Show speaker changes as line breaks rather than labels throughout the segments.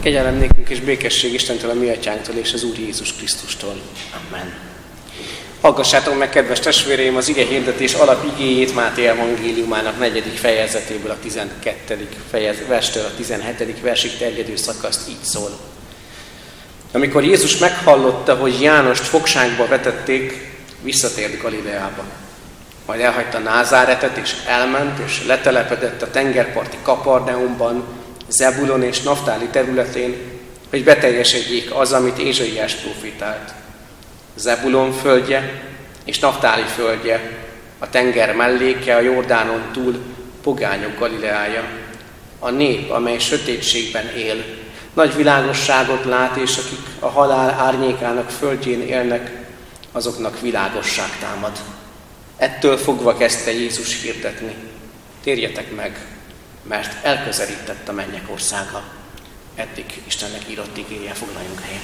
Kegyelem nékünk és békesség Istentől, a mi atyánktól és az Úr Jézus Krisztustól. Amen. Hallgassátok meg, kedves testvéreim, az ige hirdetés alapigéjét Máté evangéliumának 4. fejezetéből, a 12. verstől a 17. versig terjedő szakaszt így szól. Amikor Jézus meghallotta, hogy Jánost fogságba vetették, visszatért Galileába. Majd elhagyta Názáretet, és elment, és letelepedett a tengerparti Kapernaumban, Zebulon és Naftáli területén, hogy beteljesedjék az, amit Ézsaiás profétált. Zebulon földje és Naftáli földje, a tenger melléke, a Jordánon túl, pogányok Galileája. A nép, amely sötétségben él, nagy világosságot lát, és akik a halál árnyékának földjén élnek, azoknak világosság támad. Ettől fogva kezdte Jézus hirdetni: térjetek meg, mert elközelített a mennyek országa. Eddig Istennek írott igéje, foglaljunk helyet.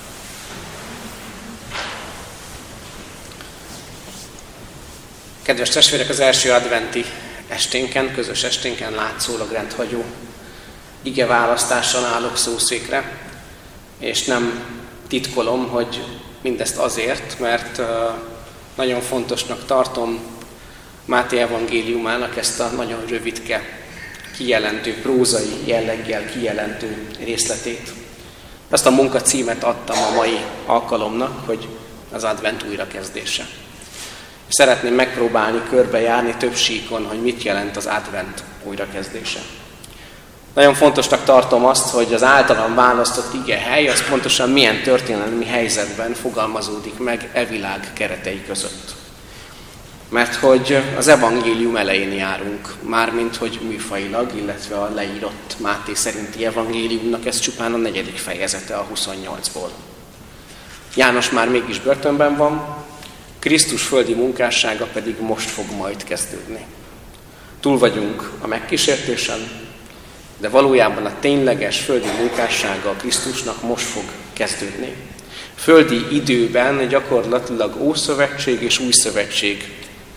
Kedves testvérek, az első adventi esténken, közös esténken látszólag rendhagyó ige választással állok szószékre, és nem titkolom, hogy mindezt azért, mert nagyon fontosnak tartom Máté evangéliumának ezt a nagyon rövidke, kijelentő, prózai jelleggel kijelentő részletét. Azt a munkacímet adtam a mai alkalomnak, hogy az advent újrakezdése. Szeretném megpróbálni körbejárni több síkon, hogy mit jelent az advent újrakezdése. Nagyon fontosnak tartom azt, hogy az általam választott igehely az pontosan milyen történelmi helyzetben fogalmazódik meg e világ keretei között. Mert hogy az evangélium elején járunk, mármint hogy műfajilag, illetve a leírott Máté szerinti evangéliumnak ez csupán a 4. fejezete a 28-ból. János már mégis börtönben van, Krisztus földi munkássága pedig most fog majd kezdődni. Túl vagyunk a megkísértésen, de valójában a tényleges földi munkássága a Krisztusnak most fog kezdődni. Földi időben gyakorlatilag Ószövetség és Új Szövetség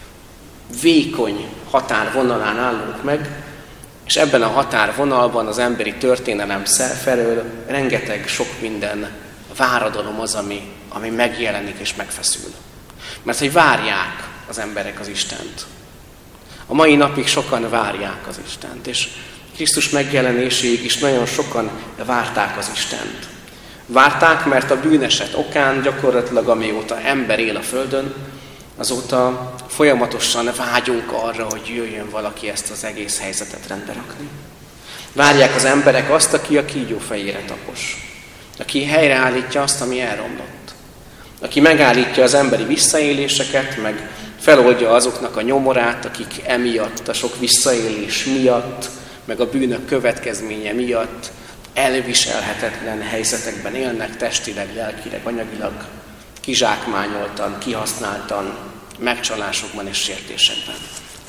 vékony határvonalán állunk meg, és ebben a határvonalban az emberi történelem felől rengeteg sok minden váradalom az, ami megjelenik és megfeszül. Mert hogy várják az emberek az Istent. A mai napig sokan várják az Istent, és Krisztus megjelenéséig is nagyon sokan várták az Istent. Várták, mert a bűneset okán gyakorlatilag amióta ember él a földön, azóta folyamatosan vágyunk arra, hogy jöjjön valaki ezt az egész helyzetet rendbe rakni. Várják az emberek azt, aki a kígyó fejére tapos. Aki helyreállítja azt, ami elromlott. Aki megállítja az emberi visszaéléseket, meg feloldja azoknak a nyomorát, akik emiatt, a sok visszaélés miatt, meg a bűnök következménye miatt elviselhetetlen helyzetekben élnek, testileg, lelkileg, anyagilag, kizsákmányoltan, kihasználtan, megcsalásokban és sértésekben.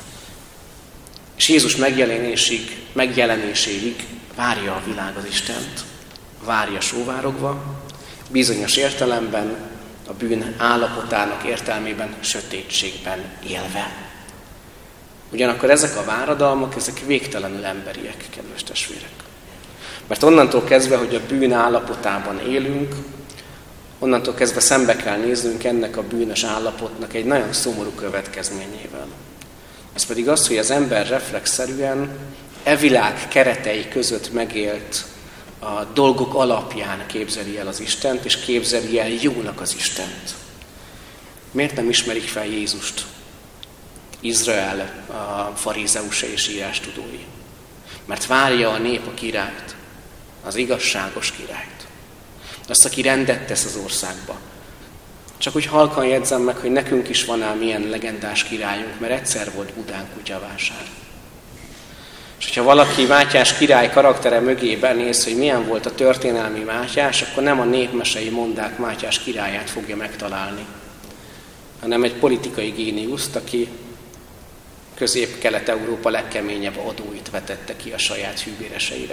És Jézus megjelenéséig várja a világ az Istent, várja sóvárogva, bizonyos értelemben a bűn állapotának értelmében sötétségben élve. Ugyanakkor ezek a váradalmak, ezek végtelenül emberiek, kedves testvérek. Mert onnantól kezdve, hogy a bűn állapotában élünk, onnantól kezdve szembe kell néznünk ennek a bűnös állapotnak egy nagyon szomorú következményével. Ez pedig az, hogy az ember reflexzerűen e világ keretei között megélt a dolgok alapján képzeli el az Istent, és képzeli el jónak az Istent. Miért nem ismerik fel Jézust? Izrael, a farizeusai és írástudói. Mert várja a nép a királyt, az igazságos királyt. Azt, aki rendet tesz az országba. Csak úgy halkan jegyzem meg, hogy nekünk is van ám ilyen legendás királyunk, mert egyszer volt Budán kutyavásár. És hogyha valaki Mátyás király karaktere mögé benéz, hogy milyen volt a történelmi Mátyás, akkor nem a népmesei mondák Mátyás királyát fogja megtalálni, hanem egy politikai géniuszt, aki Közép-Kelet-Európa legkeményebb adóit vetette ki a saját hűbéreseire.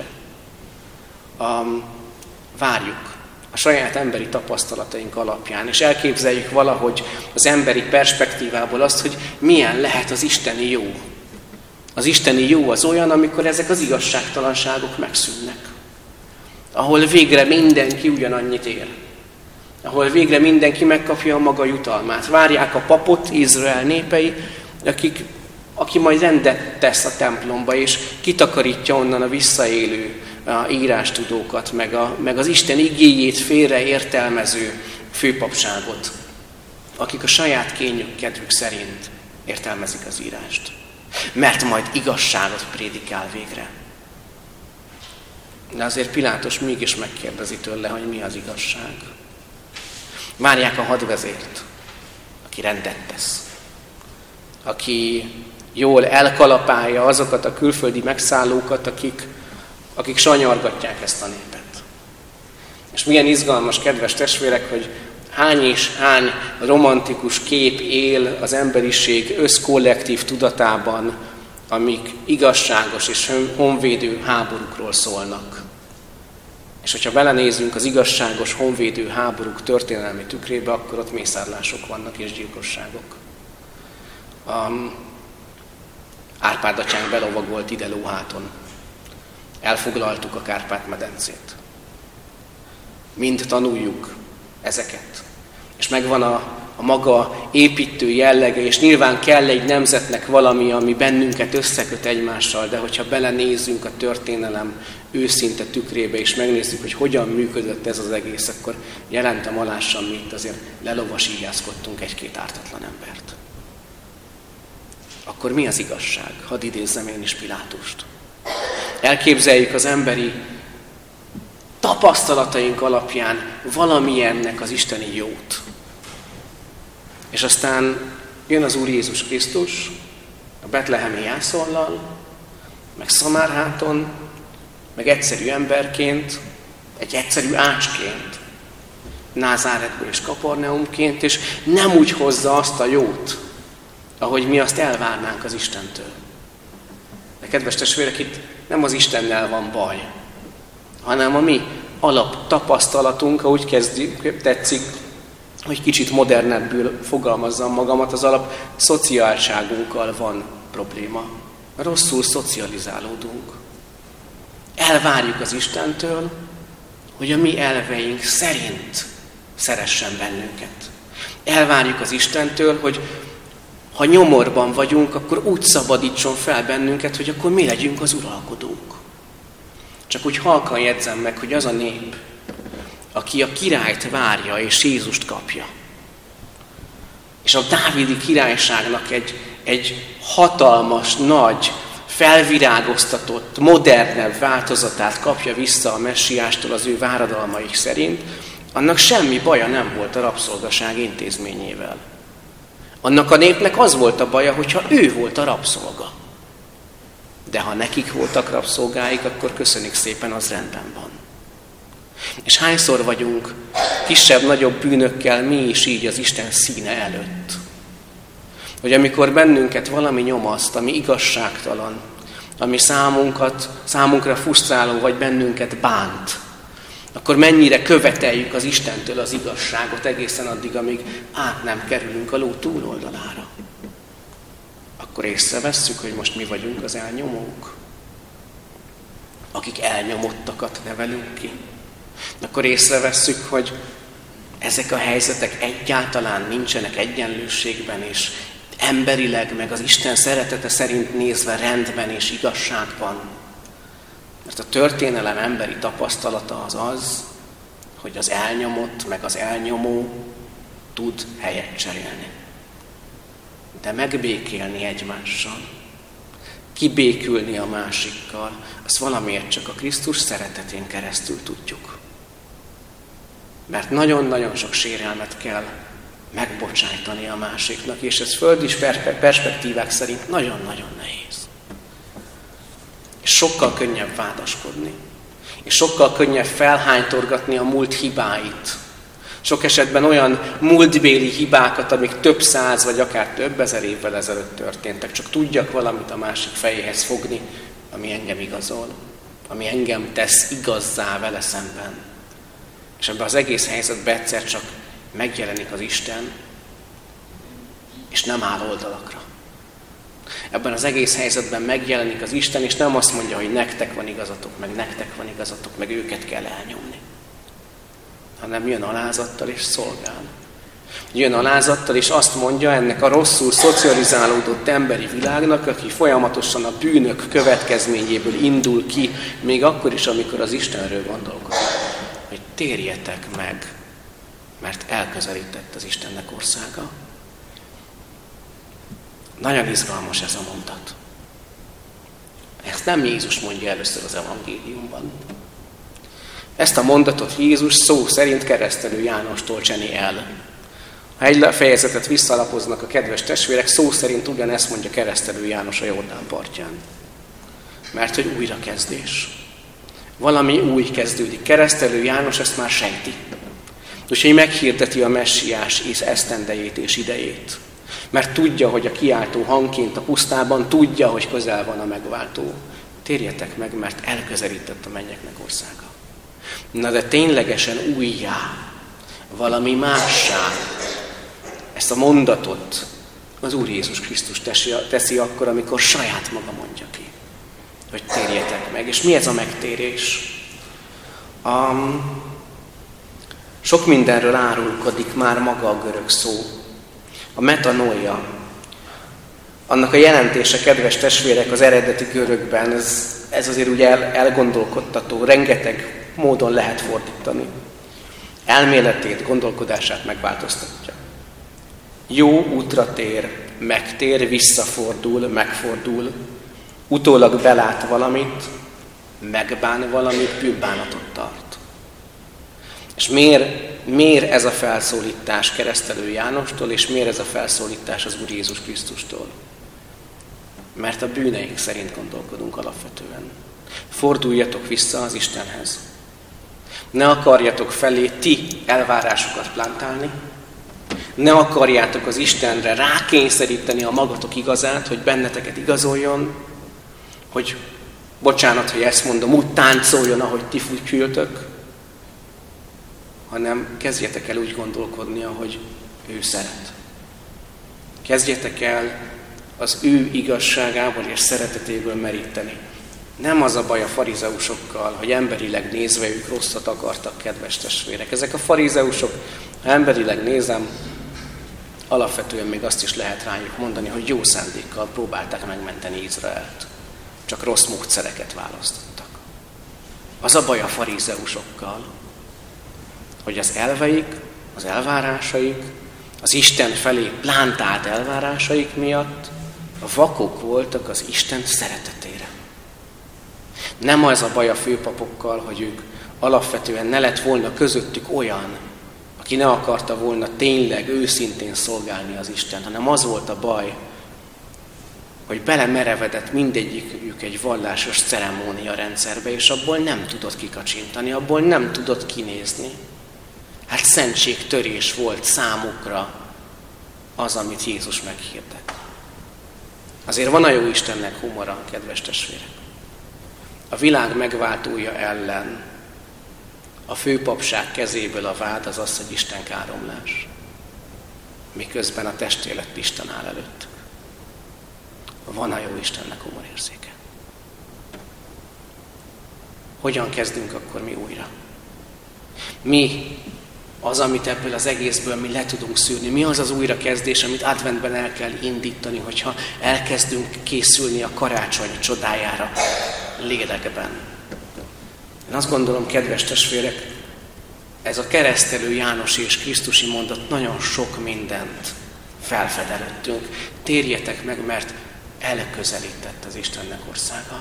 Várjuk a saját emberi tapasztalataink alapján, és elképzeljük valahogy az emberi perspektívából azt, hogy milyen lehet az isteni jó. Az isteni jó az olyan, amikor ezek az igazságtalanságok megszűnnek. ahol végre mindenki ugyanannyit ér. Ahol végre mindenki megkapja a maga jutalmát. Várják a papot, Izrael népei, aki majd rendet tesz a templomba, és kitakarítja onnan a visszaélő írástudókat, meg az Isten igéjét félreértelmező főpapságot, akik a saját kényük, kedvük szerint értelmezik az írást. Mert majd igazságot prédikál végre. De azért Pilátus mégis megkérdezi tőle, hogy mi az igazság. Várják a hadvezért, aki rendet tesz, aki jól elkalapálja azokat a külföldi megszállókat, akik sanyargatják ezt a népet. És milyen izgalmas, kedves testvérek, hogy hány és hány romantikus kép él az emberiség összkollektív tudatában, amik igazságos és honvédő háborúkról szólnak. És hogyha belenézünk az igazságos honvédő háborúk történelmi tükrébe, akkor ott mészárlások vannak és gyilkosságok. Árpád atyánk belovagolt ide lóháton. Elfoglaltuk a Kárpát-medencét. Mind tanuljuk ezeket. És megvan a maga építő jellege, és nyilván kell egy nemzetnek valami, ami bennünket összeköt egymással, de hogyha belenézzünk a történelem őszinte tükrébe, és megnézzük, hogy hogyan működött ez az egész, akkor jelentem alássam, mi itt azért lelovasígyászkodtunk egy-két ártatlan embert. Akkor mi az igazság? Hadd idézzem én is Pilátust. Elképzeljük az emberi tapasztalataink alapján valamilyennek az isteni jót. És aztán jön az Úr Jézus Krisztus a betlehemi jászolllal, meg Szamárháton, meg egyszerű emberként, egy egyszerű ácsként, Názáretből és Kapernaumként, és nem úgy hozza azt a jót, ahogy mi azt elvárnánk az Istentől. De kedves testvérek, itt nem az Istennel van baj, hanem a mi alaptapasztalatunk, ahogy tetszik, hogy kicsit modernebbül fogalmazzam magamat, az alap szociálságunkkal van probléma. Rosszul szocializálódunk. Elvárjuk az Istentől, hogy a mi elveink szerint szeressen bennünket. Elvárjuk az Istentől, hogy ha nyomorban vagyunk, akkor úgy szabadítson fel bennünket, hogy akkor mi legyünk az uralkodók. Csak úgy halkan jegyzem meg, hogy az a nép, aki a királyt várja és Jézust kapja, és a dávidi királyságnak egy hatalmas, nagy, felvirágoztatott, modernebb változatát kapja vissza a messiástól az ő váradalmaik szerint, annak semmi baja nem volt a rabszolgaság intézményével. Annak a népnek az volt a baja, hogyha ő volt a rabszolga. De ha nekik voltak rabszolgáik, akkor köszönik szépen, az rendben van. És hányszor vagyunk kisebb-nagyobb bűnökkel mi is így az Isten színe előtt? Hogy amikor bennünket valami nyomaszt, ami igazságtalan, ami számunkra frusztráló, vagy bennünket bánt, akkor mennyire követeljük az Istentől az igazságot egészen addig, amíg át nem kerülünk a ló túloldalára. Akkor észrevesszük, hogy most mi vagyunk az elnyomók, akik elnyomottakat nevelünk ki. Akkor észrevesszük, hogy ezek a helyzetek egyáltalán nincsenek egyenlőségben, és emberileg, meg az Isten szeretete szerint nézve rendben és igazságban. Mert a történelem emberi tapasztalata az, hogy az elnyomott, meg az elnyomó tud helyet cserélni. De megbékélni egymással, kibékülni a másikkal, azt valamiért csak a Krisztus szeretetén keresztül tudjuk. Mert nagyon-nagyon sok sérelmet kell megbocsájtani a másiknak, és ez földi perspektívák szerint nagyon-nagyon nehéz. És sokkal könnyebb vádaskodni, és sokkal könnyebb felhánytorgatni a múlt hibáit. Sok esetben olyan múltbéli hibákat, amik több száz vagy akár több ezer évvel ezelőtt történtek. Csak tudjak valamit a másik fejéhez fogni, ami engem igazol, ami engem tesz igazzá vele szemben. És ebben az egész helyzetben egyszer csak megjelenik az Isten, és nem áll oldalakra. Ebben az egész helyzetben megjelenik az Isten, és nem azt mondja, hogy nektek van igazatok, meg őket kell elnyomni. Hanem jön alázattal és szolgál. Jön alázattal, és azt mondja ennek a rosszul szocializálódott emberi világnak, aki folyamatosan a bűnök következményéből indul ki, még akkor is, amikor az Istenről gondolkodik, hogy térjetek meg, mert elközelített az Istennek országa. Nagyon izgalmas ez a mondat. Ezt nem Jézus mondja először az evangéliumban. Ezt a mondatot Jézus szó szerint Keresztelő Jánostól cseni el. Ha egy fejezetet visszalapoznak a kedves testvérek, szó szerint ugyanezt mondja Keresztelő János a Jordán partján. Mert hogy újrakezdés. Valami új kezdődik. Keresztelő János ezt már sejti. Úgyhogy meghirdeti a messiás esztendejét és idejét. Mert tudja, hogy a kiáltó hangként a pusztában, tudja, hogy közel van a megváltó. Térjetek meg, mert elközelített a mennyeknek országa. Na de ténylegesen újjá, valami mássá. Ezt a mondatot az Úr Jézus Krisztus teszi akkor, amikor saját maga mondja ki, hogy térjetek meg. És mi ez a megtérés? Sok mindenről árulkodik már maga a görög szó. A metanoia, annak a jelentése, kedves testvérek, az eredeti görögben, ez azért ugye elgondolkodtató, rengeteg módon lehet fordítani. Elméletét, gondolkodását megváltoztatja. Jó útra tér, megtér, visszafordul, megfordul, utólag belát valamit, megbán valamit, bűnbánatot tart. És miért ez a felszólítás Keresztelő Jánostól, és miért ez a felszólítás az Úr Jézus Krisztustól? Mert a bűneink szerint gondolkodunk alapvetően. Forduljatok vissza az Istenhez. Ne akarjatok felé ti elvárásokat plántálni, ne akarjátok az Istenre rákényszeríteni a magatok igazát, hogy benneteket igazoljon, hogy, bocsánat, hogy ezt mondom, úgy táncoljon, ahogy ti fütyültök, hanem kezdjetek el úgy gondolkodni, ahogy ő szeret. Kezdjetek el az ő igazságából és szeretetéből meríteni. Nem az a baj a farizeusokkal, hogy emberileg nézve ők rosszat akartak, kedves testvérek. Ezek a farizeusok, ha emberileg nézem, alapvetően még azt is lehet rájuk mondani, hogy jó szándékkal próbálták megmenteni Izraelt. Csak rossz módszereket választottak. Az a baj a farizeusokkal, hogy az elveik, az elvárásaik, az Isten felé plántált elvárásaik miatt vakok voltak az Isten szeretetére. Nem az a baj a főpapokkal, hogy ők alapvetően ne lett volna közöttük olyan, aki ne akarta volna tényleg őszintén szolgálni az Istent, hanem az volt a baj, hogy belemerevedett mindegyikük egy vallásos ceremónia rendszerbe, és abból nem tudott kikacsintani, abból nem tudott kinézni. Hát szentségtörés volt számukra az, amit Jézus meghirdett. Azért van a jó Istennek humora, kedves testvérek. A világ megváltója ellen a főpapság kezéből a vád az az, hogy Isten káromlás. Miközben a testélet Isten áll előttük. Van a jó Istennek humorérzéke. Hogyan kezdünk akkor mi újra? Mi az, amit ebből az egészből mi le tudunk szűrni? Mi az az újrakezdés, amit adventben el kell indítani, hogyha elkezdünk készülni a karácsony csodájára lélekben? Én azt gondolom, kedves testvérek, ez a Keresztelő János és Krisztusi mondat nagyon sok mindent felfed előttünk. Térjetek meg, mert elközelített az Istennek országa.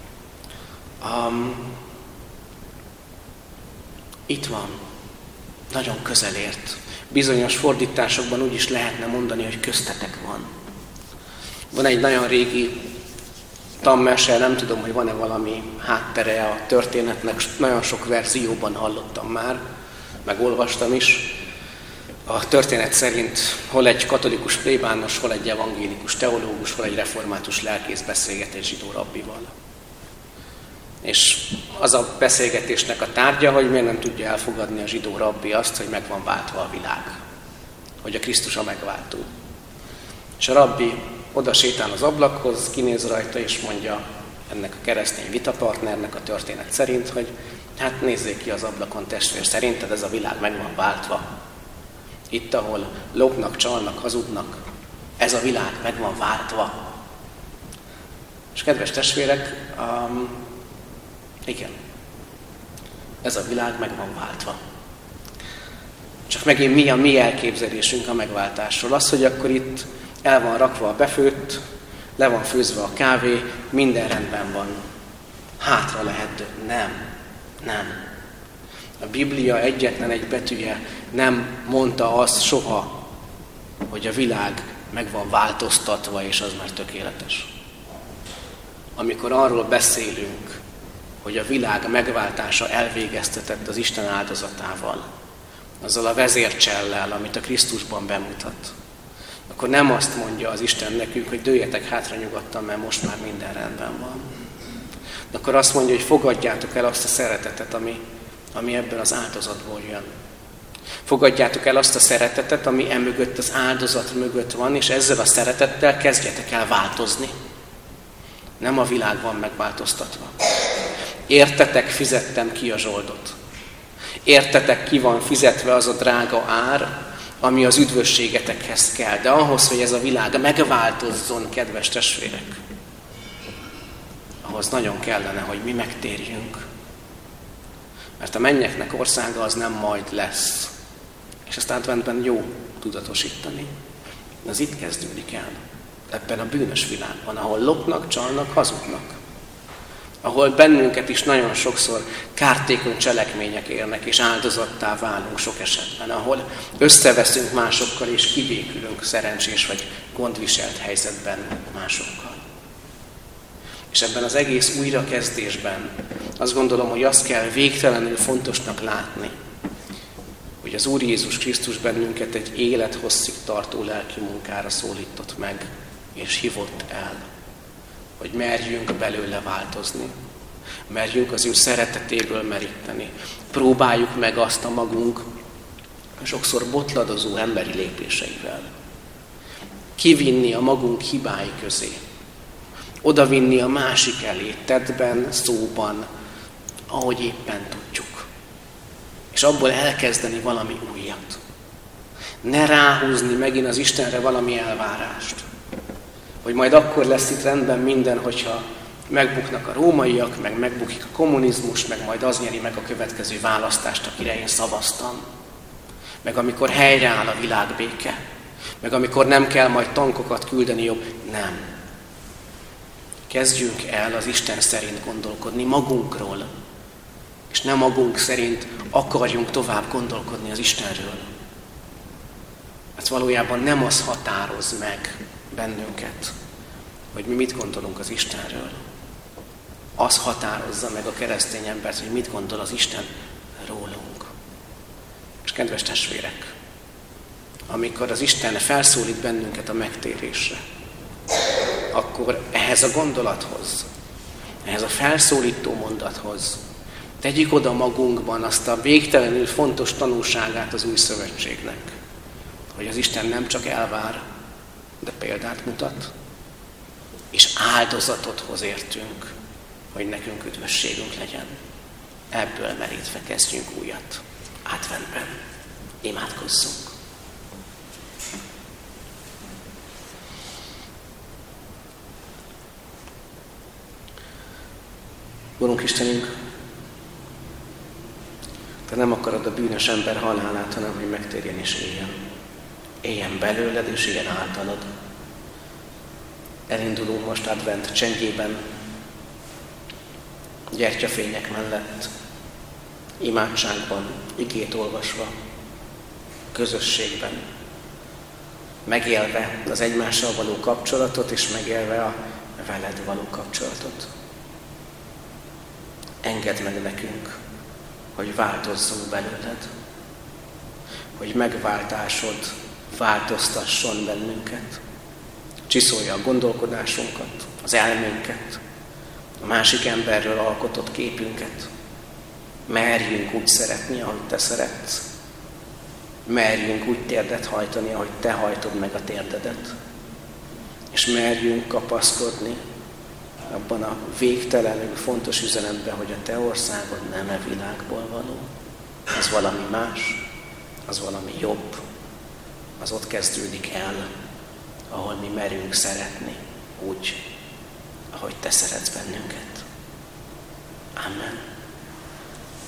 Itt van. Nagyon közel ért. Bizonyos fordításokban úgy is lehetne mondani, hogy köztetek van. Van egy nagyon régi tanmese, nem tudom, hogy van-e valami háttere a történetnek, nagyon sok verzióban hallottam már, megolvastam is. A történet szerint hol egy katolikus plébános, hol egy evangélikus teológus, hol egy református lelkész beszélget egy zsidó rabbival. És az a beszélgetésnek a tárgya, hogy miért nem tudja elfogadni a zsidó rabbi azt, hogy meg van váltva a világ. Hogy a Krisztus a megváltó. És a rabbi oda sétál az ablakhoz, kinéz rajta és mondja ennek a keresztény vitapartnernek a történet szerint, hogy hát nézzék ki az ablakon, testvér, szerinted ez a világ meg van váltva. Itt, ahol lopnak, csalnak, hazudnak, ez a világ meg van váltva. És kedves testvérek, igen, ez a világ meg van váltva. Csak megint mi a mi elképzelésünk a megváltásról? Az, hogy akkor itt el van rakva a befőtt, le van főzve a kávé, minden rendben van. Hátra lehet dönteni. Nem. A Biblia egyetlen egy betűje nem mondta azt soha, hogy a világ meg van változtatva, és az már tökéletes. Amikor arról beszélünk, hogy a világ megváltása elvégeztetett az Isten áldozatával, azzal a vezércsellel, amit a Krisztusban bemutat, akkor nem azt mondja az Isten nekünk, hogy dőljetek hátra nyugodtan, mert most már minden rendben van. De akkor azt mondja, hogy fogadjátok el azt a szeretetet, ami ebből az áldozatból jön. Fogadjátok el azt a szeretetet, ami emögött, az áldozat mögött van, és ezzel a szeretettel kezdjetek el változni. Nem a világ van megváltoztatva. Értetek, fizettem ki a zsoldot. Értetek, ki van fizetve az a drága ár, ami az üdvösségetekhez kell. De ahhoz, hogy ez a világ megváltozzon, kedves testvérek, ahhoz nagyon kellene, hogy mi megtérjünk. Mert a mennyeknek országa az nem majd lesz. És ezt adventben jó tudatosítani. De az itt kezdődik el. Ebben a bűnös világban, ahol lopnak, csalnak, hazudnak. Ahol bennünket is nagyon sokszor kártékony cselekmények érnek, és áldozattá válunk sok esetben. Ahol összeveszünk másokkal, és kibékülünk szerencsés vagy gondviselt helyzetben másokkal. És ebben az egész újrakezdésben azt gondolom, hogy azt kell végtelenül fontosnak látni, hogy az Úr Jézus Krisztus bennünket egy élethosszig tartó lelki munkára szólított meg, és hívott el, hogy merjünk belőle változni, merjünk az ő szeretetéből meríteni. Próbáljuk meg azt a magunk sokszor botladozó emberi lépéseivel. Kivinni a magunk hibái közé. Odavinni a másik elé, tettben, szóban, ahogy éppen tudjuk. És abból elkezdeni valami újat. Ne ráhúzni megint az Istenre valami elvárást. Hogy majd akkor lesz itt rendben minden, hogyha megbuknak a rómaiak, meg megbukik a kommunizmus, meg majd az nyeri meg a következő választást, akire én szavaztam. Meg amikor helyreáll a világbéke. Meg amikor nem kell majd tankokat küldeni jobb. Nem. Kezdjünk el az Isten szerint gondolkodni magunkról. És nem magunk szerint akarjunk tovább gondolkodni az Istenről. Mert valójában nem az határoz meg bennünket, hogy mi mit gondolunk az Istenről. Az határozza meg a keresztény embert, hogy mit gondol az Isten rólunk. És kedves testvérek, amikor az Isten felszólít bennünket a megtérésre, akkor ehhez a gondolathoz, ehhez a felszólító mondathoz tegyük oda magunkban azt a végtelenül fontos tanulságát az új szövetségnek, hogy az Isten nem csak elvár, de példát mutat, és áldozatot hoz értünk, hogy nekünk üdvösségünk legyen. Ebből merítve kezdjünk újat. Adventben. Imádkozzunk. Urunk Istenünk, Te nem akarod a bűnös ember halálát, hanem hogy megtérjen és éljen. Éljen belőled és éljen általad. Elindulunk most advent csendjében, gyertyafények mellett, imádságban, igét olvasva, közösségben, megélve az egymással való kapcsolatot, és megélve a veled való kapcsolatot. Engedd meg nekünk, hogy változzunk belőled, hogy megváltásod változtasson bennünket, csiszolja a gondolkodásunkat, az elménket, a másik emberről alkotott képünket. Merjünk úgy szeretni, ahogy te szeretsz. Merjünk úgy térdet hajtani, ahogy te hajtod meg a térdedet. és merjünk kapaszkodni abban a végtelenül fontos üzenetben, hogy a te országod nem e világból való. Az valami más, az valami jobb, az ott kezdődik el, ahol mi merünk szeretni, úgy, ahogy te szeretsz bennünket. Amen.